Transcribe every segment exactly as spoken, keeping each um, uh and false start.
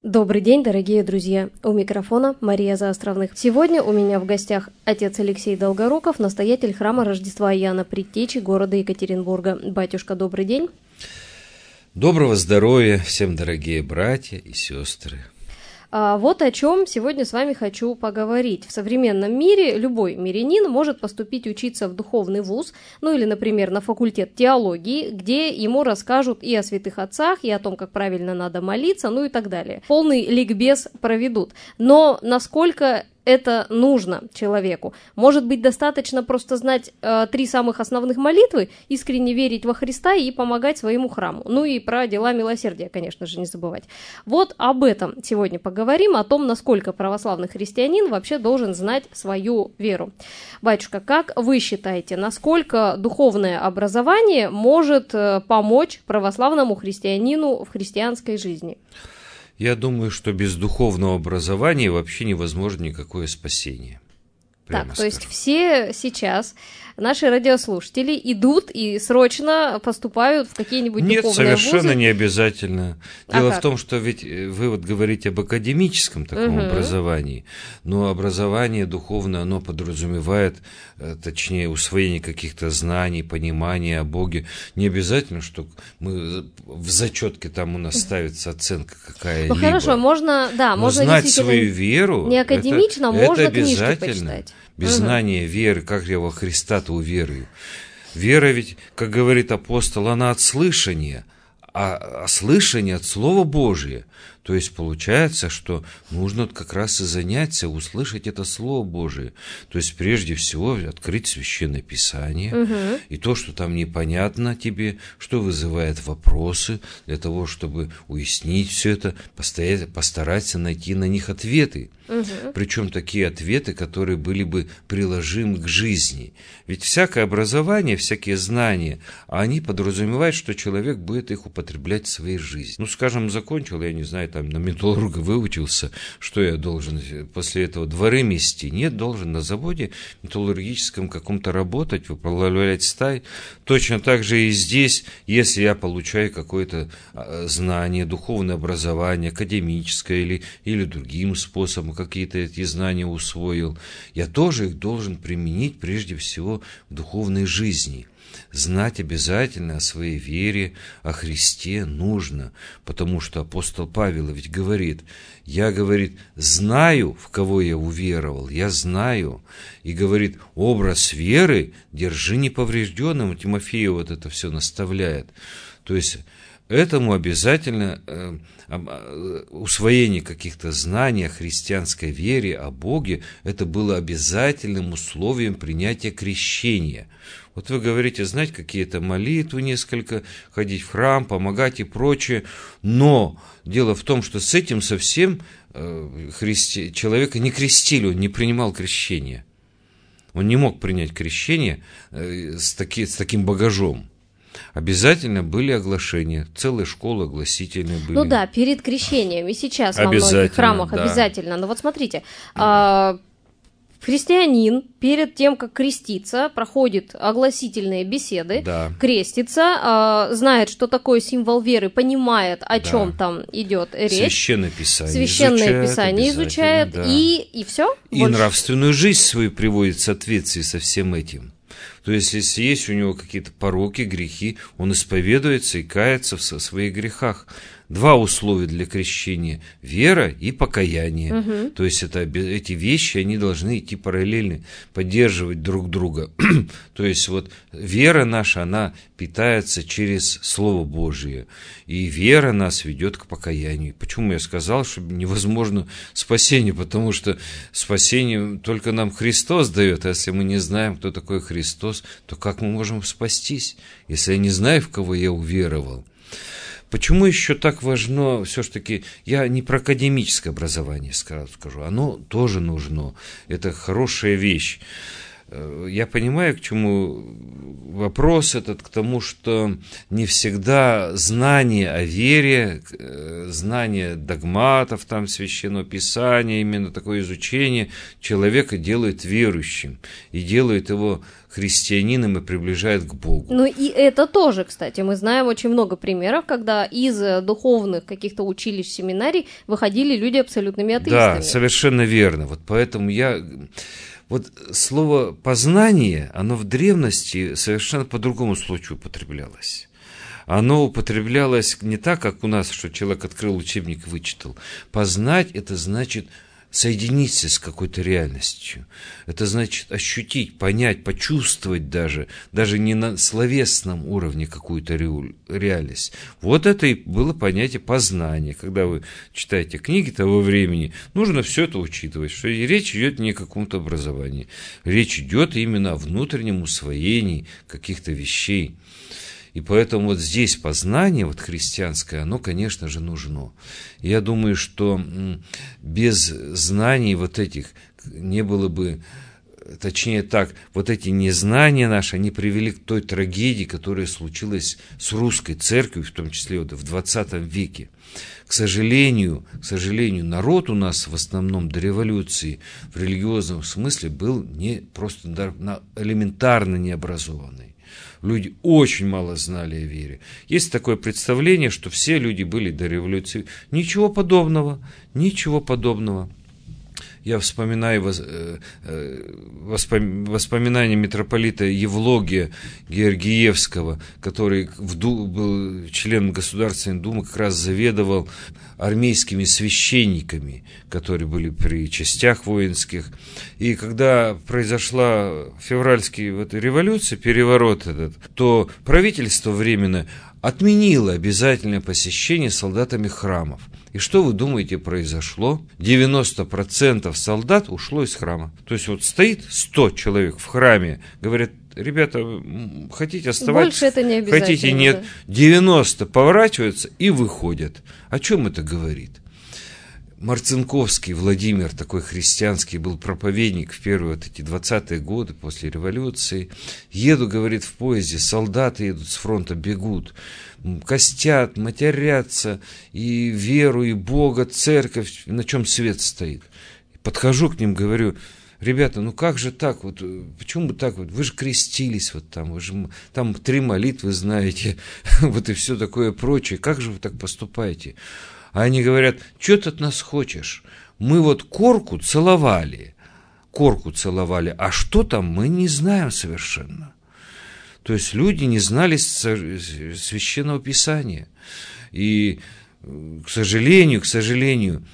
Добрый день, дорогие друзья! У микрофона Мария Заостровных. Сегодня у меня в гостях отец Алексей Долгоруков, настоятель храма Рождества Иоанна Предтечи города Екатеринбурга. Батюшка, добрый день! Доброго здоровья всем, дорогие братья и сестры! А вот о чем сегодня с вами хочу поговорить. В современном мире любой мирянин может поступить учиться в духовный вуз, ну или, например, на факультет теологии, где ему расскажут и о святых отцах, и о том, как правильно надо молиться, ну и так далее. Полный ликбез проведут. Но насколько это нужно человеку? Может быть, достаточно просто знать э, три самых основных молитвы, искренне верить во Христа и помогать своему храму. Ну и про дела милосердия, конечно же, не забывать. Вот об этом сегодня поговорим, о том, насколько православный христианин вообще должен знать свою веру. Батюшка, как вы считаете, насколько духовное образование может э, помочь православному христианину в христианской жизни? Я думаю, что без духовного образования вообще невозможно никакое спасение. Так, то скажу. Есть все сейчас наши радиослушатели идут и срочно поступают в какие-нибудь Нет, духовные вузы? Нет, совершенно не обязательно. Дело а в том, что ведь вы вот говорите об академическом таком угу. образовании, но образование духовное, оно подразумевает, точнее, усвоение каких-то знаний, понимания о Боге. Не обязательно, что мы в зачетке там у нас ставится оценка какая-либо. Ну хорошо, можно, да, но можно знать свою веру, не академично, это, можно это книжки обязательно. почитать. Без угу. знания веры, как я во Христа-то уверую. Вера ведь, как говорит апостол, она от слышания, а, а слышание от Слова Божия. То есть получается, что нужно как раз и заняться, услышать это Слово Божие. То есть прежде всего открыть Священное Писание, угу. и то, что там непонятно тебе, что вызывает вопросы, для того, чтобы уяснить все это, постоять, постараться найти на них ответы. Угу. Причем такие ответы, которые были бы приложимы к жизни. Ведь всякое образование, всякие знания, они подразумевают, что человек будет их употреблять в своей жизни. Ну, скажем, закончил, я не знаю, там на металлурга выучился, что я должен после этого дворы мести? Нет, должен на заводе металлургическом каком-то работать, выплавлять сталь. Точно так же и здесь, если я получаю какое-то знание, духовное образование, академическое или, или другим способом какие-то эти знания усвоил, я тоже их должен применить прежде всего в духовной жизни. Знать обязательно о своей вере, о Христе нужно, потому что апостол Павел ведь говорит, я, говорит, знаю, в кого я уверовал, я знаю, и говорит, образ веры держи неповрежденным, Тимофею вот это все наставляет, то есть этому обязательно э, э, усвоение каких-то знаний о христианской вере, о Боге, это было обязательным условием принятия крещения. Вот вы говорите, знать какие-то молитвы несколько, ходить в храм, помогать и прочее, но дело в том, что с этим совсем э, христи... человека не крестили, он не принимал крещение. Он не мог принять крещение э, с, таки, с таким багажом. Обязательно были оглашения, целые школы огласительные были. Ну да, перед крещением, и сейчас во многих храмах да. обязательно. Но вот смотрите, а, христианин перед тем, как креститься, проходит огласительные беседы, да. крестится, а, знает, что такое символ веры, понимает, о да. чем там идет речь. Священное Писание Священное изучает, Писание изучает, да. и, и все. И больше. Нравственную жизнь свою приводит в соответствии со всем этим. То есть, если есть у него какие-то пороки, грехи, он исповедуется и кается в своих грехах. Два условия для крещения – вера и покаяние. Угу. То есть, это, эти вещи, они должны идти параллельно, поддерживать друг друга. То есть, вот вера наша, она питается через Слово Божие. И вера нас ведет к покаянию. Почему я сказал, что невозможно спасение? Потому что спасение только нам Христос дает. А если мы не знаем, кто такой Христос, то как мы можем спастись, если я не знаю, в кого я уверовал? Почему еще так важно, все-таки, я не про академическое образование скажу, оно тоже нужно, это хорошая вещь. Я понимаю, к чему вопрос этот, к тому, что не всегда знание о вере, знание догматов, там, Священного Писания, именно такое изучение человека делает верующим и делает его христианином и приближает к Богу. Ну и это тоже, кстати, мы знаем очень много примеров, когда из духовных каких-то училищ, семинарий выходили люди абсолютными атеистами. Да, совершенно верно. Вот поэтому я... Вот слово «познание», оно в древности совершенно по другому случаю употреблялось. Оно употреблялось не так, как у нас, что человек открыл учебник и вычитал. Познать – это значит соединиться с какой-то реальностью. Это значит ощутить, понять, почувствовать даже, даже не на словесном уровне какую-то реальность. Вот это и было понятие познания. Когда вы читаете книги того времени, нужно все это учитывать, что речь идет не о каком-то образовании. Речь идет именно о внутреннем усвоении каких-то вещей. И поэтому вот здесь познание вот христианское, оно, конечно же, нужно. Я думаю, что без знаний вот этих не было бы, точнее так, вот эти незнания наши, они привели к той трагедии, которая случилась с русской церковью, в том числе вот в двадцатом веке. К сожалению, к сожалению, народ у нас в основном до революции в религиозном смысле был не просто элементарно необразованный. Люди очень мало знали о вере. Есть такое представление, что все люди были до революции. Ничего подобного, ничего подобного. Я вспоминаю воспоминания митрополита Евлогия Георгиевского, который был членом Государственной Думы, как раз заведовал армейскими священниками, которые были при частях воинских. И когда произошла февральская вот революция, переворот этот, то правительство временно отменило обязательное посещение солдатами храмов. И что вы думаете произошло? девяносто процентов солдат ушло из храма. То есть вот стоит сто человек в храме, говорят: ребята, хотите оставаться? Больше это не обязательно. Хотите нет? девяносто поворачиваются и выходят. О чем это говорит? Марцинковский Владимир, такой христианский, был проповедник в первые вот эти двадцатые годы после революции. Еду, говорит, в поезде, солдаты едут с фронта, бегут, костят, матерятся, и веру, и Бога, церковь, на чем свет стоит. Подхожу к ним, говорю: ребята, ну как же так, вот, почему бы так вот, вы же крестились вот там, вы же там три молитвы знаете, вот и все такое прочее, как же вы так поступаете? А они говорят: что ты от нас хочешь? Мы вот корку целовали, корку целовали, а что там, мы не знаем совершенно. То есть люди не знали Священного Писания. И, к сожалению, к сожалению,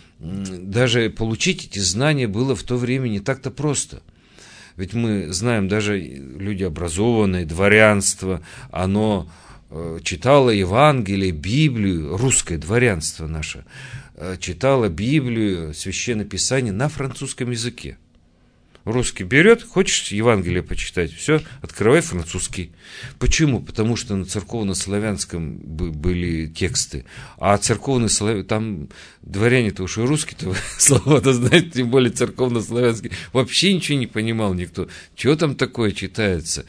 даже получить эти знания было в то время не так-то просто. Ведь мы знаем, даже люди образованные, дворянство, оно читало Евангелие, Библию, русское дворянство наше, читало Библию, Священное Писание на французском языке. Русский берет, хочешь Евангелие почитать, все, открывай французский. Почему? Потому что на церковно-славянском были тексты, а церковно-славянский, там дворяне-то уж и русские-то слова-то знают, тем более церковно-славянский, вообще ничего не понимал никто. Чего там такое читается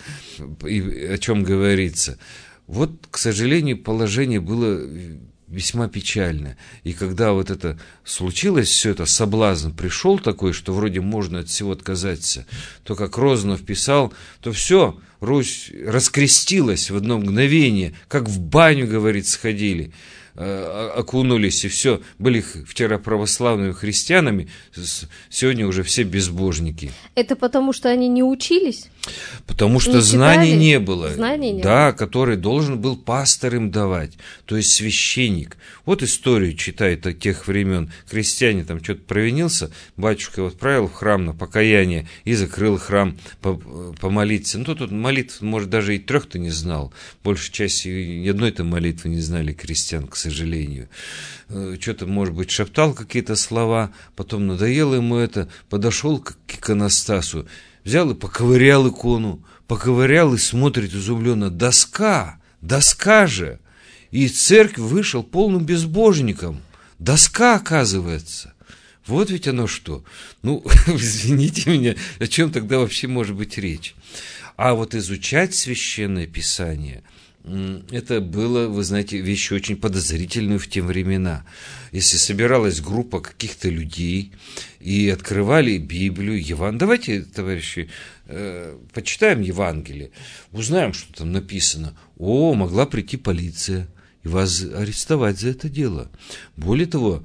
и о чем говорится? Вот, к сожалению, положение было весьма печально. И когда вот это случилось, все это, соблазн пришел такой, что вроде можно от всего отказаться, то, как Розанов писал, то все, Русь раскрестилась в одно мгновение, как в баню, говорит, сходили, окунулись, и все. Были вчера православными христианами, сегодня уже все безбожники. Это потому, что они не учились? Потому что не знаний не было. Знаний не да, было. Который должен был пастор им давать, то есть священник. Вот историю читает от тех времен. Крестьяне там что-то провинился, батюшка его отправил в храм на покаяние и закрыл храм помолиться. Ну, тут молитв, может, даже и трех-то не знал. Большей части ни одной-то молитвы не знали крестьян, к сожалению. Что-то, может быть, шептал какие-то слова, потом надоело ему это, подошел к иконостасу, взял и поковырял икону, поковырял и смотрит изумленно: доска, доска же! И из церкви вышел полным безбожником. Доска, оказывается. Вот ведь оно что. Ну, извините меня, о чем тогда вообще может быть речь? А вот изучать Священное Писание, это было, вы знаете, вещь очень подозрительную в те времена. Если собиралась группа каких-то людей и открывали Библию, Евангелие, давайте, товарищи, э, почитаем Евангелие, узнаем, что там написано. О, могла прийти полиция и вас арестовать за это дело. Более того,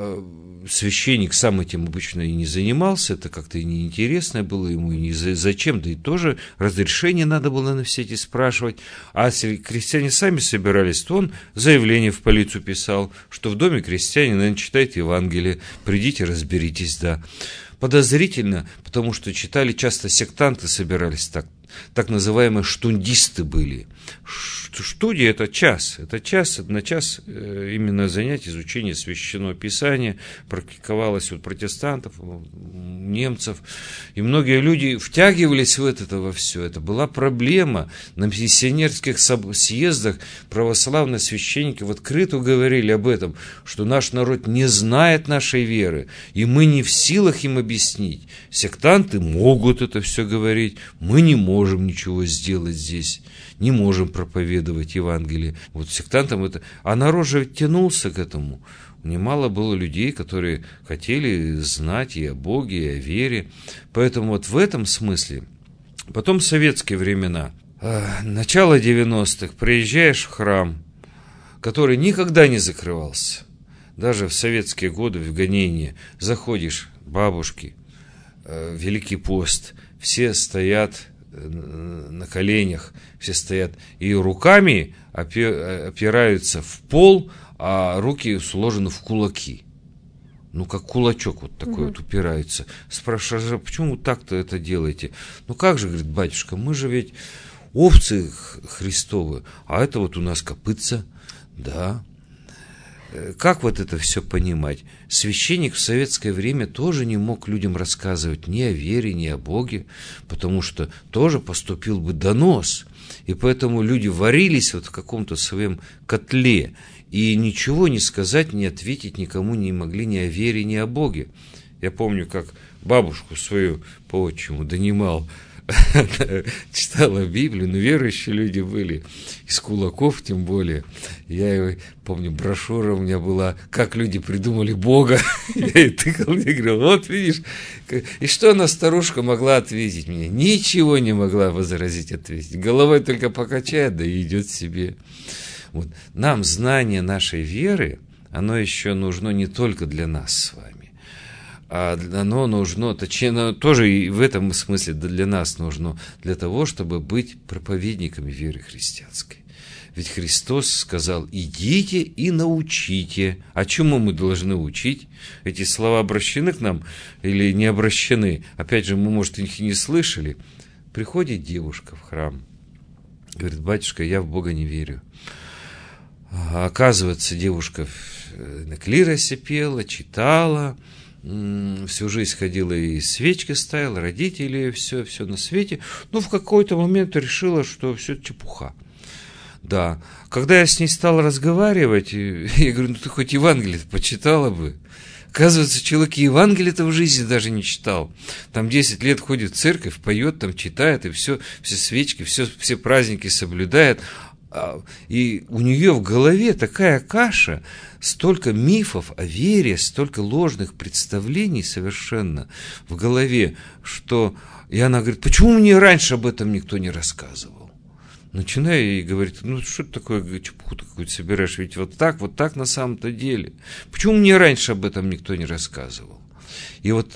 священник сам этим обычно и не занимался, это как-то и неинтересно было ему, и не зачем, да и тоже разрешение надо было на все эти спрашивать. А если крестьяне сами собирались, то он заявление в полицию писал, что в доме крестьяне, наверное, читает Евангелие, придите, разберитесь, да. Подозрительно, потому что читали часто сектанты, собирались так, так называемые штундисты были. Штудия – это час, это час, на час именно занятие изучения Священного Писания практиковалось у протестантов, у немцев, и многие люди втягивались в это во все. Это была проблема. На миссионерских съездах православные священники в открытую говорили об этом, что наш народ не знает нашей веры, и мы не в силах им объяснить. Сектанты могут это все говорить, мы не можем ничего сделать здесь. Не можем проповедовать Евангелие. Вот сектантам это... А народ же тянулся к этому. Немало было людей, которые хотели знать и о Боге, и о вере. Поэтому вот в этом смысле... Потом советские времена. Начало девяностых. Приезжаешь в храм, который никогда не закрывался. Даже в советские годы, в гонении, заходишь, бабушки, Великий пост, все стоят на коленях, все стоят и руками опираются в пол, а руки сложены в кулаки. Ну, как кулачок вот такой угу. вот упирается. Спрашиваю, почему так-то это делаете? Ну, как же, говорит, батюшка, мы же ведь овцы Христовы, а это вот у нас копытца. Да. Как вот это все понимать? Священник в советское время тоже не мог людям рассказывать ни о вере, ни о Боге, потому что тоже поступил бы донос. И поэтому люди варились вот в каком-то своем котле, и ничего не сказать, не ответить никому не могли ни о вере, ни о Боге. Я помню, как бабушку свою по отчиму донимал, читала Библию, но верующие люди были, из кулаков тем более. Я помню, брошюра у меня была, как люди придумали Бога. Я ей тыкал, и говорил, вот видишь. И что она, старушка, могла ответить мне? Ничего не могла возразить, ответить. Головой только покачает, да и идет себе. Вот. Нам знание нашей веры, оно еще нужно не только для нас с вами. А оно нужно, точнее, тоже и в этом смысле для нас нужно, для того, чтобы быть проповедниками веры христианской. Ведь Христос сказал, идите и научите. А чему мы должны учить? Эти слова обращены к нам или не обращены? Опять же, мы, может, их и не слышали. Приходит девушка в храм, говорит, батюшка, я в Бога не верю. А оказывается, девушка на клиросе пела, читала, всю жизнь ходила и свечки ставила, родители, все, все на свете. Но в какой-то момент решила, что все это чепуха. Да. Когда я с ней стал разговаривать, я говорю, ну ты хоть Евангелие почитала бы. Оказывается, человек Евангелие-то в жизни даже не читал. Там десять лет ходит в церковь, поет, там читает, и все, все свечки, все, все праздники соблюдает. И у нее в голове такая каша, столько мифов о вере, столько ложных представлений совершенно в голове, что... И она говорит, почему мне раньше об этом никто не рассказывал? Начинаю ей говорить, ну что ты такое, чепуху такую собираешь, ведь вот так, вот так на самом-то деле. Почему мне раньше об этом никто не рассказывал? И вот...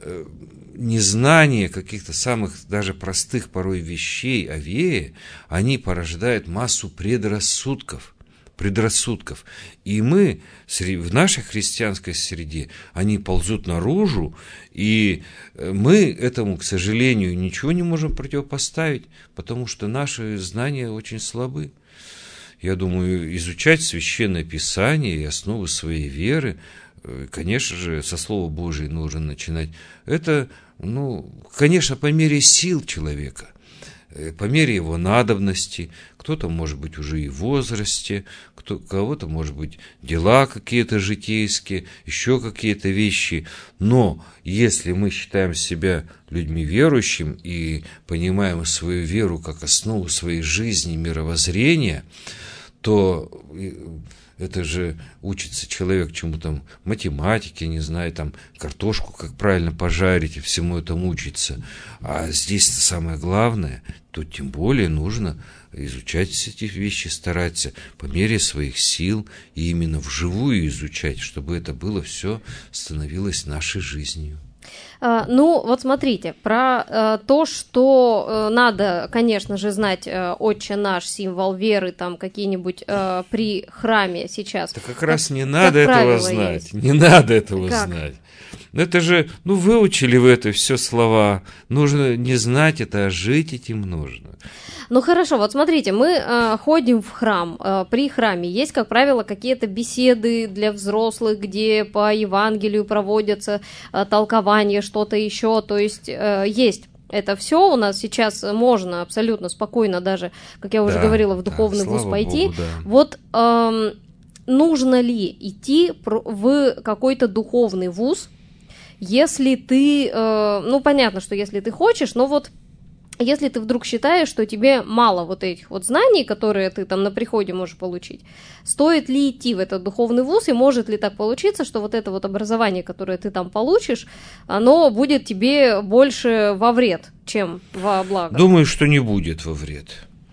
незнание каких-то самых даже простых порой вещей о вере, они порождают массу предрассудков, предрассудков. И мы в нашей христианской среде, они ползут наружу, и мы этому, к сожалению, ничего не можем противопоставить, потому что наши знания очень слабы. Я думаю, изучать Священное Писание и основы своей веры, конечно же, со Слова Божия нужно начинать. Это, ну, конечно, по мере сил человека. по мере его надобности. Кто-то, может быть, уже и в возрасте, кто, кого-то, может быть, дела какие-то житейские, еще какие-то вещи. Но если мы считаем себя людьми верующими и понимаем свою веру как основу своей жизни, мировоззрения, то это же учится человек чему там, математике, не знаю, там, картошку как правильно пожарить, и всему этому учится. А здесь самое главное, то тем более нужно изучать эти вещи, стараться по мере своих сил и именно вживую изучать, чтобы это было все становилось нашей жизнью. Ну, вот смотрите, про э, то, что э, надо, конечно же, знать э, «Отче наш», символ веры, там какие-нибудь э, при храме сейчас. Да как раз не надо этого знать, есть. не надо этого как? знать. Это же, ну, выучили вы это все слова, нужно не знать это, а жить этим нужно. Ну хорошо, вот смотрите, мы э, ходим в храм, э, при храме есть, как правило, какие-то беседы для взрослых, где по Евангелию проводятся э, толкования, что-то еще, то есть э, есть. Это все у нас сейчас можно абсолютно спокойно даже, как я уже да, говорила, в духовный да, вуз пойти. Богу, да. Вот э, нужно ли идти в какой-то духовный вуз, если ты, э, ну понятно, что если ты хочешь, но вот если ты вдруг считаешь, что тебе мало вот этих вот знаний, которые ты там на приходе можешь получить, стоит ли идти в этот духовный вуз, и может ли так получиться, что вот это вот образование, которое ты там получишь, оно будет тебе больше во вред, чем во благо? Думаю, что не будет во вред.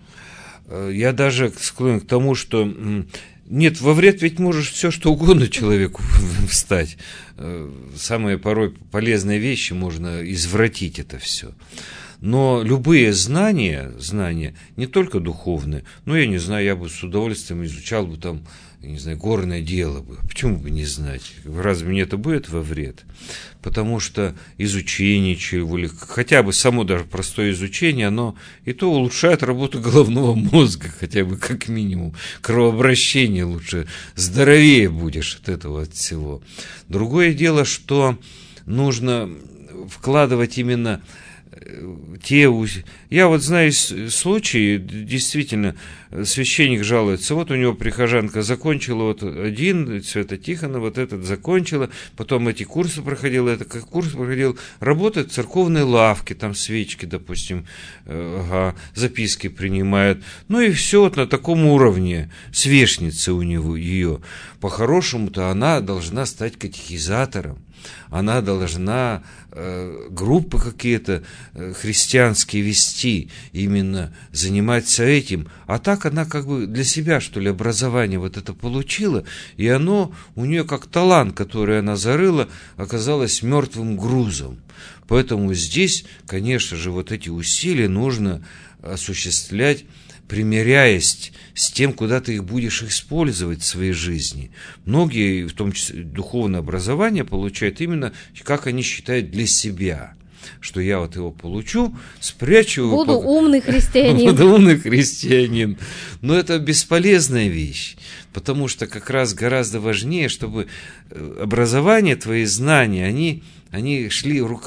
Я даже склонен к тому, что... Нет, во вред ведь можешь все, что угодно человеку встать. Самые порой полезные вещи можно извратить это все. Но любые знания, знания, не только духовные, ну, я не знаю, я бы с удовольствием изучал бы там, я не знаю, горное дело бы. Почему бы не знать? Разве мне это будет во вред? Потому что изучение чего, или хотя бы само даже простое изучение, оно и то улучшает работу головного мозга, хотя бы как минимум. Кровообращение лучше, здоровее будешь от этого, от всего. Другое дело, что нужно вкладывать именно... Те, я вот знаю случаи, действительно, священник жалуется, вот у него прихожанка закончила вот один, Света Тихона, вот этот закончила, потом эти курсы проходила, это как курс проходил, работает в церковной лавке, там свечки, допустим, ага, записки принимает, ну и все вот на таком уровне, свечница у него, ее, по-хорошему-то она должна стать катехизатором. Она должна э, группы какие-то э, христианские вести, именно заниматься этим. А так она как бы для себя, что ли, образование вот это получила, и оно у нее как талант, который она зарыла, оказалось мертвым грузом. Поэтому здесь, конечно же, вот эти усилия нужно осуществлять, примиряясь с тем, куда ты их будешь использовать в своей жизни. Многие, в том числе духовное образование, получают именно, как они считают, для себя. Что я вот его получу, спрячу... Буду по... умный христианин. Буду умный христианин. Но это бесполезная вещь, потому что как раз гораздо важнее, чтобы образование, твои знания, они, они шли рук...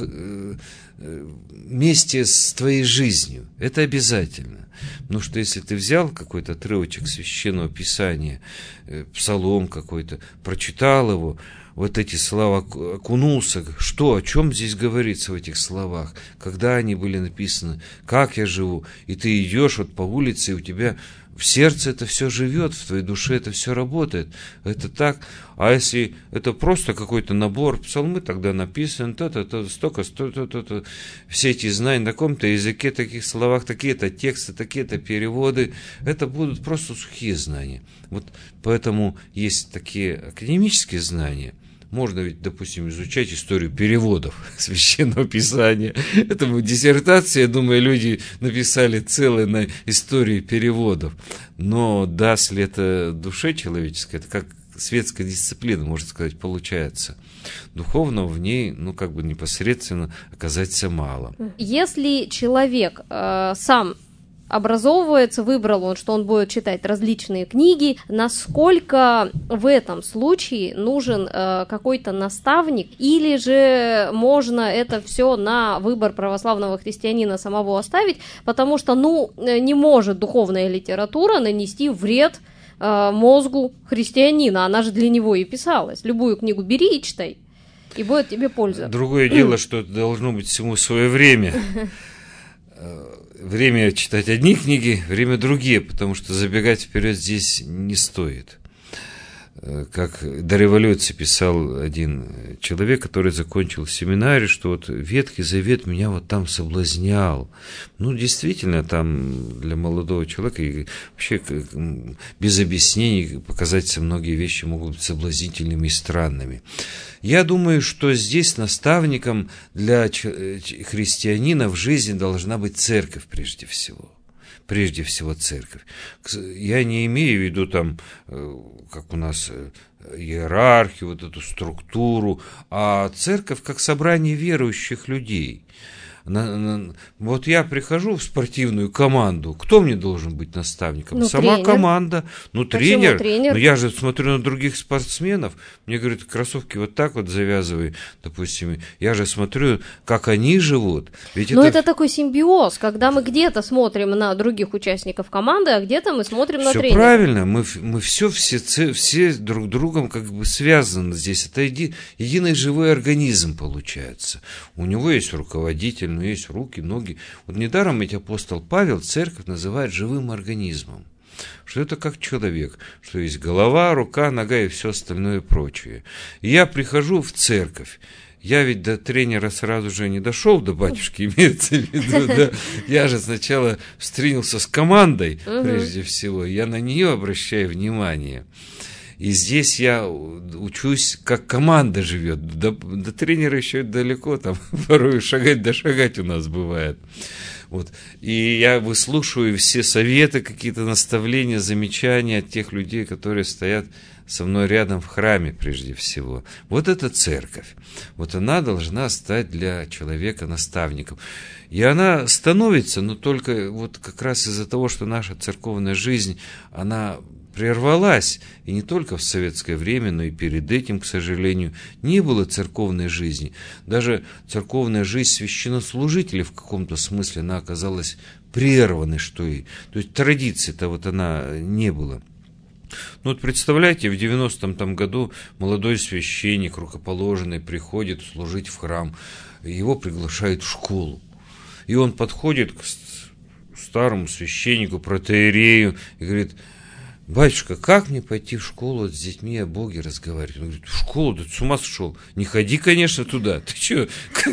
вместе с твоей жизнью. Это обязательно. Потому что если ты взял какой-то отрывочек священного писания, псалом какой-то, прочитал его, вот эти слова, окунулся, что, о чем здесь говорится в этих словах, когда они были написаны, как я живу, и ты идешь вот по улице, и у тебя в сердце это все живет, в твоей душе это все работает, это так. А если это просто какой-то набор псалмы, тогда написано, то-то, столько, то-то, то-то, все эти знания на каком-то языке, таких словах, такие-то тексты, такие-то переводы, это будут просто сухие знания. Вот поэтому есть такие академические знания. Можно ведь, допустим, изучать историю переводов Священного Писания. Это диссертация, я думаю, люди написали целые на истории переводов. Но даст ли это душе человеческой, это как светская дисциплина, можно сказать, получается. Духовного в ней, ну, как бы непосредственно оказаться мало. Если человек э, сам образовывается, выбрал он, что он будет читать различные книги, насколько в этом случае нужен э, какой-то наставник, или же можно это все на выбор православного христианина самого оставить, потому что, ну, не может духовная литература нанести вред э, мозгу христианина, она же для него и писалась. Любую книгу бери и читай, и будет тебе польза. Другое дело, что должно быть всему свое время. Время читать одни книги, время другие, потому что забегать вперед здесь не стоит. Как до революции писал один человек, который закончил семинарий, что вот Ветхий Завет меня вот там соблазнял. Ну, действительно, там для молодого человека и вообще без объяснений показать многие вещи могут быть соблазнительными и странными. Я думаю, что здесь наставником для христианина в жизни должна быть церковь прежде всего. Прежде всего церковь. Я не имею в виду там, как у нас, иерархию, вот эту структуру, а церковь как собрание верующих людей. На, на, вот я прихожу в спортивную команду, кто мне должен быть наставником? Ну, Сама тренер. команда, ну тренер, тренер. но я же смотрю на других спортсменов, мне говорят, кроссовки вот так вот завязывай, допустим, я же смотрю, как они живут. Ведь Но это... это такой симбиоз, когда мы где-то смотрим на других участников команды, а где-то мы смотрим на Все тренера. правильно, мы, мы все, все, все друг другом как бы связаны здесь. Это еди, единый живой организм получается. У него есть руководитель, но есть руки, ноги. Вот недаром ведь апостол Павел церковь называет живым организмом. Что это как человек, что есть голова, рука, нога и все остальное прочее. И я прихожу в церковь. Я ведь до тренера сразу же не дошел, до батюшки имеется в виду, да. Я же сначала встретился с командой, прежде всего, я на нее обращаю внимание. И здесь я учусь, как команда живет. До, до тренера еще далеко, там порой шагать да шагать у нас бывает. Вот. И я выслушиваю все советы, какие-то наставления, замечания от тех людей, которые стоят со мной рядом в храме прежде всего. Вот это церковь. Вот она должна стать для человека наставником. И она становится, но только вот как раз из-за того, что наша церковная жизнь, она прервалась, и не только в советское время, но и перед этим, к сожалению, не было церковной жизни. Даже церковная жизнь священнослужителей в каком-то смысле, она оказалась прерванной, что и. То есть традиции-то вот она не было. Ну вот представляете, в девяностом там году молодой священник, рукоположенный, приходит служить в храм, его приглашают в школу. И он подходит к старому священнику, протоиерею, и говорит: батюшка, как мне пойти в школу с детьми о Боге разговаривать? Он говорит: в школу? Да ты с ума сошел. Не ходи, конечно, туда. Ты что,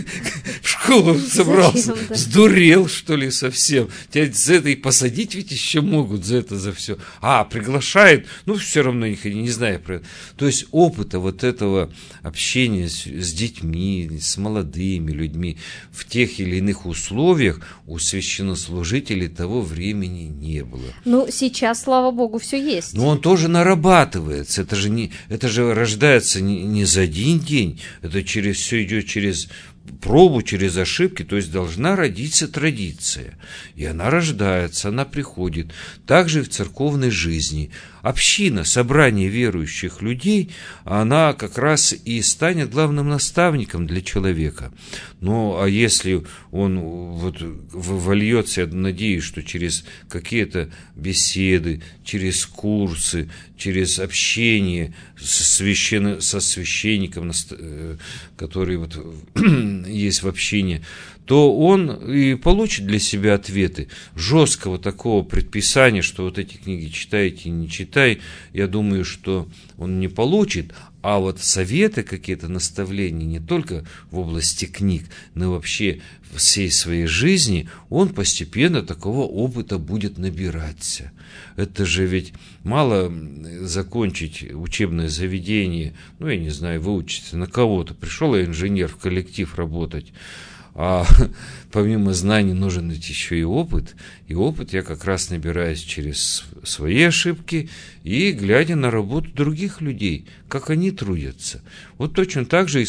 в школу собрался? Зачем, да? Сдурел, что ли, совсем? Тебя за это и посадить ведь еще могут, за это, за все. А, приглашают, ну, все равно не ходи, не знаю про это. То есть опыта вот этого общения с, с детьми, с молодыми людьми в тех или иных условиях у священнослужителей того времени не было. Ну, сейчас, слава богу, все есть. Но он тоже нарабатывается. Это же, не, это же рождается не, не за один день. Это через, все идет через пробу, через ошибки. То есть должна родиться традиция. И она рождается, она приходит. Также и в церковной жизни. Община, собрание верующих людей, она как раз и станет главным наставником для человека. Ну, а если он вот вольется, я надеюсь, что через какие-то беседы, через курсы, через общение со, священ... со священником, который вот есть в общине, то он и получит для себя ответы. Жесткого такого предписания, что вот эти книги читайте и не читай, я думаю, что он не получит. А вот советы какие-то, наставления не только в области книг, но и вообще всей своей жизни, он постепенно такого опыта будет набираться. Это же ведь мало закончить учебное заведение, ну, я не знаю, выучиться на кого-то. Пришел я инженер в коллектив работать, а помимо знаний нужен ведь еще и опыт. И опыт я как раз набираюсь через свои ошибки и глядя на работу других людей, как они трудятся. Вот точно так же и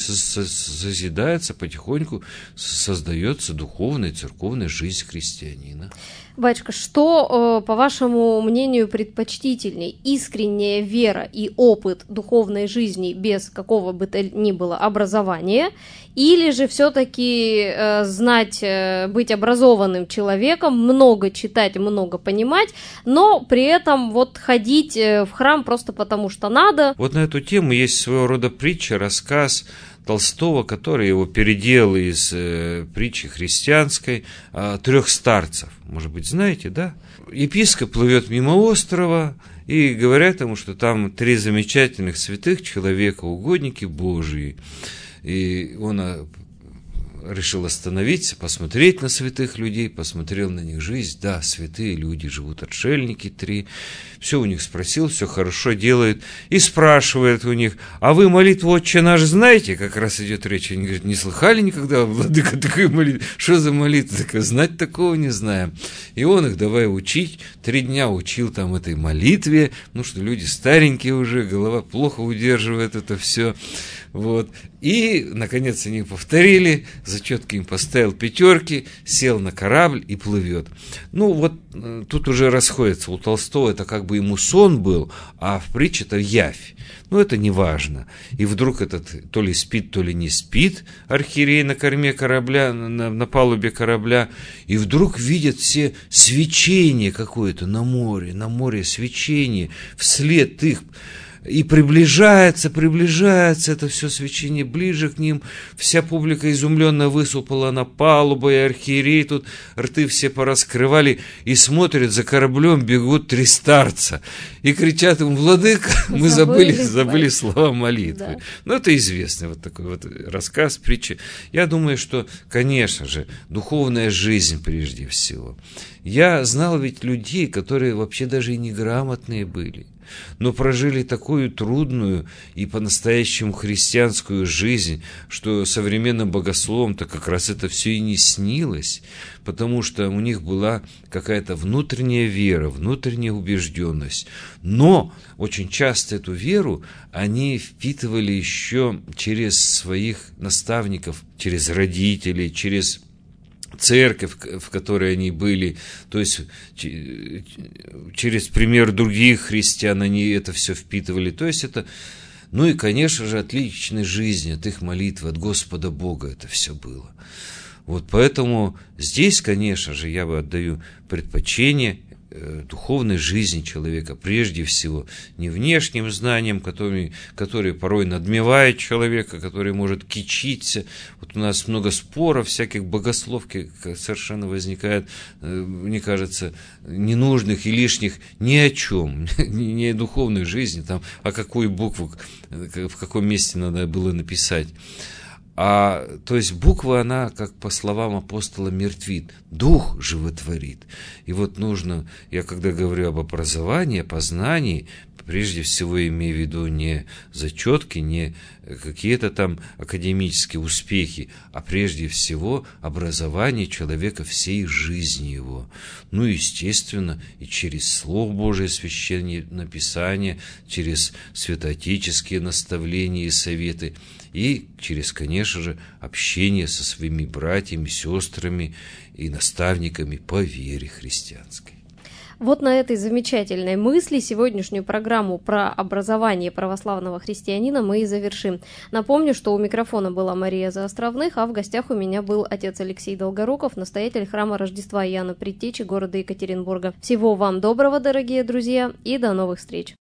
созидается потихоньку, создается духовная, церковная жизнь христианина. Батюшка, что, по вашему мнению, предпочтительней? Искренняя вера и опыт духовной жизни без какого бы то ни было образования, или же все-таки э, знать, э, быть образованным человеком, много читать, много понимать, но при этом вот ходить в храм просто потому, что надо? Вот на эту тему есть своего рода притча, рассказ Толстого, который его переделал из э, притчи христианской э, трех старцев. Может быть, знаете, да? Епископ плывет мимо острова, и говорят ему, что там три замечательных святых человека, угодники Божии. И он э, решил остановиться, посмотреть на святых людей, посмотрел на них жизнь. Да, святые люди, живут отшельники три. Все у них спросил, все хорошо делают. И спрашивает у них: а вы молитву «Отче наш» знаете? Как раз идет речь. Они говорят: не слыхали никогда, владыка, такой молитвы? Что за молитва такая? Знать такого не знаем. И он их давай учить. Три дня учил там этой молитве. Ну что, люди старенькие уже, голова плохо удерживает это все. Вот. И, наконец, они повторили, зачетки им поставил пятерки, сел на корабль и плывет. Ну, вот тут уже расходится. У Толстого это как бы ему сон был, а в притче-то явь. Ну, это не важно. И вдруг этот то ли спит, то ли не спит архиерей на корме корабля, на, на палубе корабля, и вдруг видят все свечение какое-то на море, на море свечение, вслед их. И приближается, приближается это все свечение ближе к ним. Вся публика изумленно высыпала на палубу, и архиерей тут рты все пораскрывали, и смотрят, за кораблем бегут три старца. И кричат ему: владыка, мы забыли, забыли, забыли слова молитвы. Да. Ну, это известный вот такой вот рассказ, притча. Я думаю, что, конечно же, духовная жизнь прежде всего. Я знал ведь людей, которые вообще даже и неграмотные были, но прожили такую трудную и по-настоящему христианскую жизнь, что современным богословам-то как раз это все и не снилось, потому что у них была какая-то внутренняя вера, внутренняя убежденность. Но очень часто эту веру они впитывали еще через своих наставников, через родителей, через церковь, в которой они были, то есть через пример других христиан они это все впитывали. То есть это, ну и, конечно же, от личной жизни, от их молитвы, от Господа Бога это все было. Вот поэтому здесь, конечно же, я бы отдаю предпочтение духовной жизни человека, прежде всего, не внешним знаниям, которые, которые порой надмевают человека, который может кичиться. Вот у нас много споров, всяких богословки совершенно возникает, мне кажется, ненужных и лишних ни о чем, не о духовной жизни, там, а какую букву, в каком месте надо было написать. А, то есть буква, она, как по словам апостола, мертвит, дух животворит. И вот нужно, я когда говорю об образовании, о познании, прежде всего имею в виду не зачетки, не какие-то там академические успехи, а прежде всего образование человека всей жизни его. Ну, естественно, и через Слово Божие, Священное Писание, через святоотеческие наставления и советы, и через, конечно же, общение со своими братьями, сестрами и наставниками по вере христианской. Вот на этой замечательной мысли сегодняшнюю программу про образование православного христианина мы и завершим. Напомню, что у микрофона была Мария Заостровных, а в гостях у меня был отец Алексей Долгоруков, настоятель храма Рождества Иоанна Предтечи города Екатеринбурга. Всего вам доброго, дорогие друзья, и до новых встреч!